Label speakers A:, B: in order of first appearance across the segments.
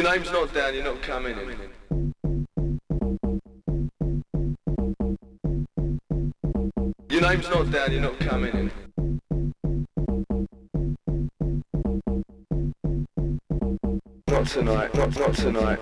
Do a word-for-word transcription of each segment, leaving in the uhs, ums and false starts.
A: Your name's not down, you're not coming in. Your name's not down, you're not coming in. Not tonight, not, not tonight.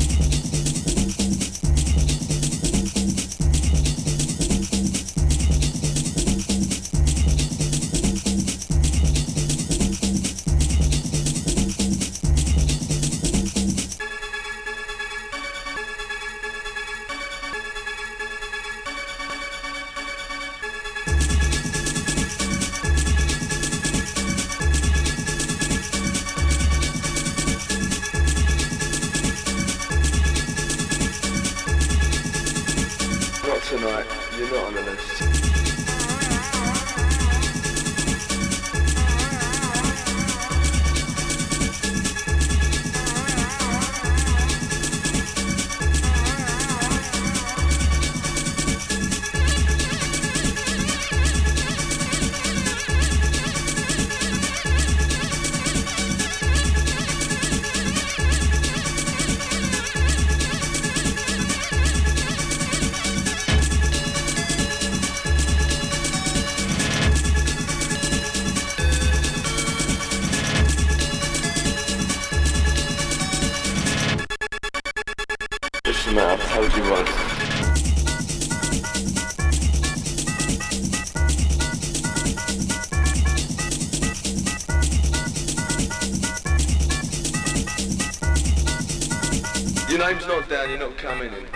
A: Tonight, you're not on the list. I've told you once. Your name's not down, you're not coming in.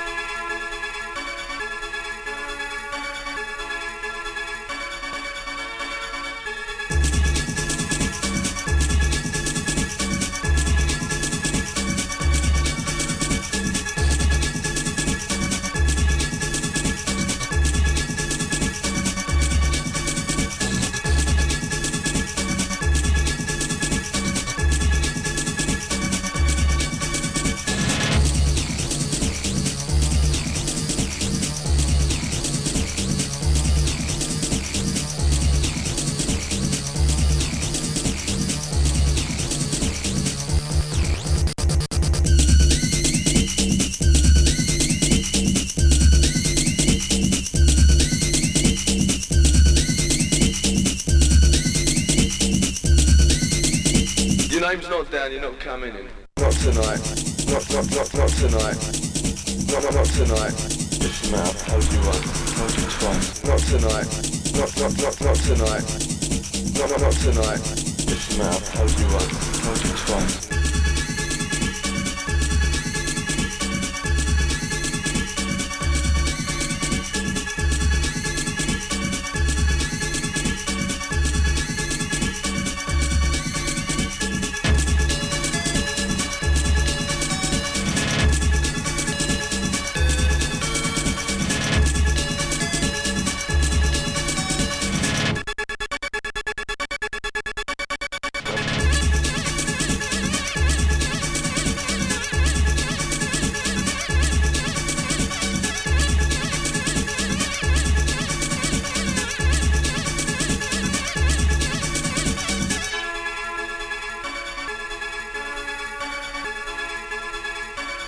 A: Your name's not down, you're not coming in. Not tonight. Not, not, not, not tonight. Not, not, not tonight. Listen, mate, I've told you once. Told you twice. Not tonight. Not, not, not, not tonight. Not, not, not tonight. Listen, mate, I've told you once. Told you twice.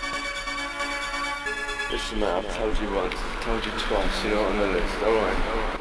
A: Listen, mate, I've told you once, I've told you twice, you're not on the list, alright?